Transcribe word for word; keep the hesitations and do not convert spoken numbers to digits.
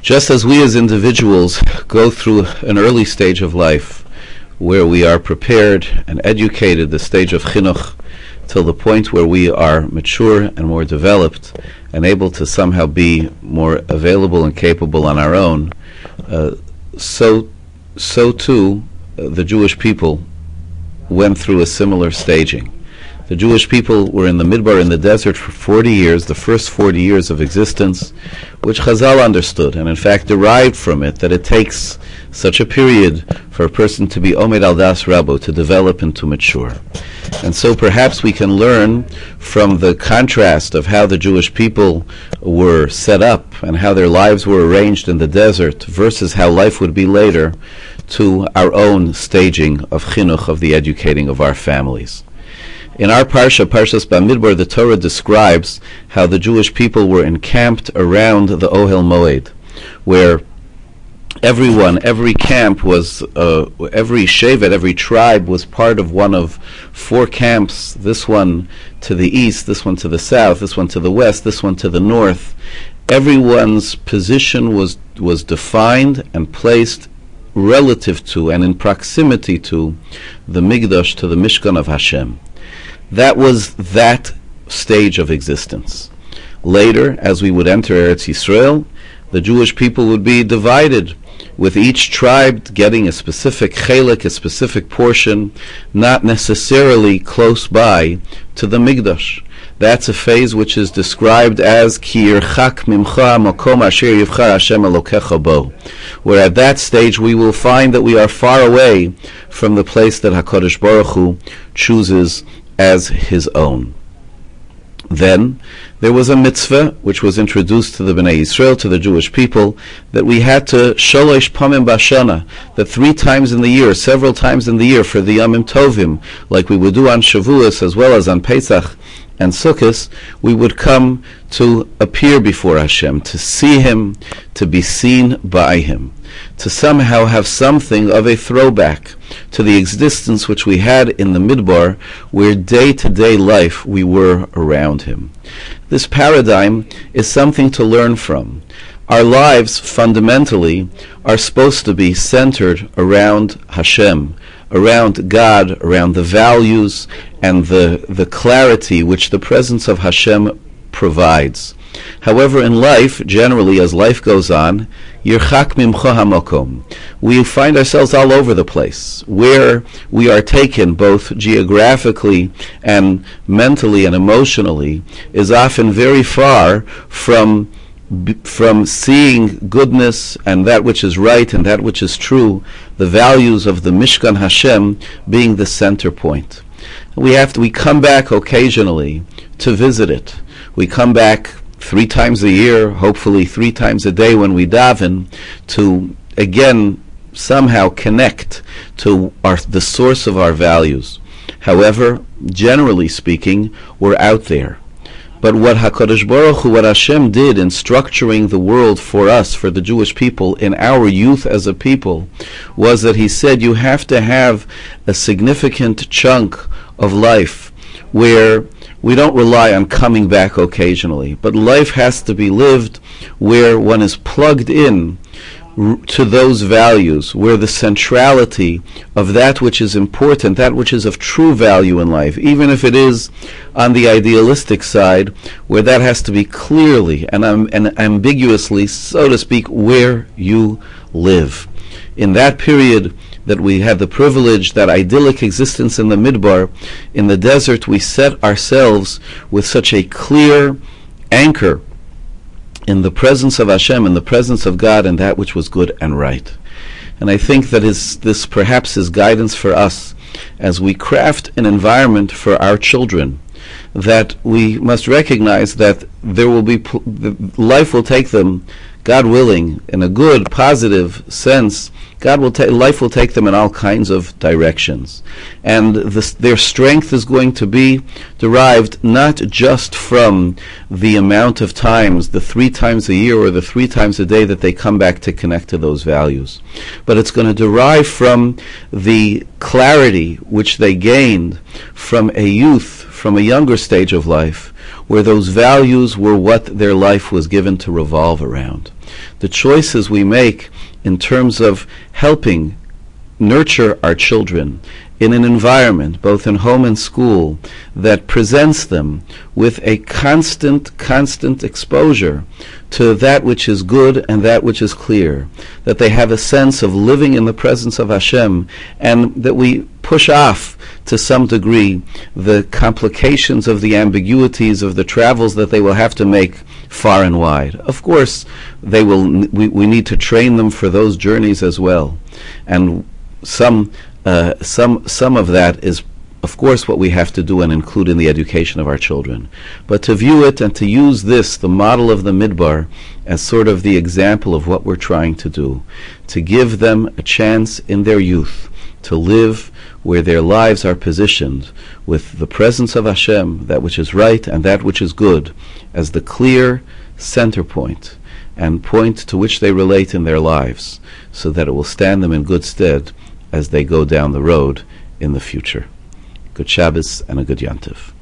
Just as we as individuals go through an early stage of life where we are prepared and educated, the stage of chinuch, till the point where we are mature and more developed and able to somehow be more available and capable on our own, uh, so so too uh, the Jewish people went through a similar staging. The Jewish people were in the Midbar, in the desert, for forty years, the first forty years of existence, which Chazal understood, and in fact derived from it that it takes such a period for a person to be Omed al Das Rabo, to develop and to mature. And so perhaps we can learn from the contrast of how the Jewish people were set up and how their lives were arranged in the desert versus how life would be later, to our own staging of chinuch, of the educating of our families. In our Parsha, Parshas Bamidbar, the Torah describes how the Jewish people were encamped around the Ohel Moed, where everyone, every camp was, uh, every shevet, every tribe was part of one of four camps, this one to the east, this one to the south, this one to the west, this one to the north. Everyone's position was, was defined and placed relative to and in proximity to the Migdash, to the Mishkan of Hashem. That was that stage of existence. Later, as we would enter Eretz Yisrael, the Jewish people would be divided, with each tribe getting a specific chelik, a specific portion, not necessarily close by to the Migdash. That's a phase which is described as Ki yirchak mimcha makom asher yivchar Hashem Elokecha bo, where at that stage we will find that we are far away from the place that HaKadosh Baruch Hu chooses as his own. Then there was a mitzvah which was introduced to the Bnei Yisrael, to the Jewish people, that we had to sholosh pamim bashana, that three times in the year, several times in the year, for the Yamim Tovim, like we would do on Shavuos as well as on Pesach and Sukkot, we would come to appear before Hashem, to see Him, to be seen by Him, to somehow have something of a throwback to the existence which we had in the Midbar, where day-to-day life we were around Him. This paradigm is something to learn from. Our lives, fundamentally, are supposed to be centered around Hashem, around God, around the values and the, the clarity which the presence of Hashem provides. However, in life, generally, as life goes on, yirchak mimcha hamakom, we find ourselves all over the place. Where we are taken, both geographically and mentally and emotionally, is often very far from from seeing goodness and that which is right and that which is true, the values of the Mishkan Hashem being the center point. We have to, we come back occasionally to visit it. We come back three times a year, hopefully three times a day when we daven, to again somehow connect to our, the source of our values. However, generally speaking, we're out there. But what HaKadosh Baruch Hu, what Hashem did in structuring the world for us, for the Jewish people, in our youth as a people, was that He said you have to have a significant chunk of life where we don't rely on coming back occasionally, but life has to be lived where one is plugged in to those values, where the centrality of that which is important, that which is of true value in life, even if it is on the idealistic side, where that has to be clearly and, um, and ambiguously, so to speak, where you live. In that period that we had the privilege, that idyllic existence in the Midbar, in the desert, we set ourselves with such a clear anchor in the presence of Hashem, in the presence of God, and that which was good and right. And I think that is this perhaps is guidance for us as we craft an environment for our children, that we must recognize that there will be pl- life will take them, God willing, in a good, positive sense. God will take life will take them in all kinds of directions, and this, their strength is going to be derived not just from the amount of times, the three times a year or the three times a day that they come back to connect to those values, but it's going to derive from the clarity which they gained from a youth, from a younger stage of life, where those values were what their life was given to revolve around. the choices we make in terms of helping nurture our children in an environment, both in home and school, that presents them with a constant, constant exposure to that which is good and that which is clear, that they have a sense of living in the presence of Hashem, and that we push off to some degree the complications of the ambiguities of the travels that they will have to make far and wide. Of course, they will. We, we need to train them for those journeys as well, and some uh, some some of that is, of course, what we have to do and include in the education of our children. But to view it and to use this, the model of the Midbar, as sort of the example of what we're trying to do, to give them a chance in their youth to live where their lives are positioned with the presence of Hashem, that which is right and that which is good, as the clear center point and point to which they relate in their lives, so that it will stand them in good stead as they go down the road in the future. Good Shabbos and a good Yantiv.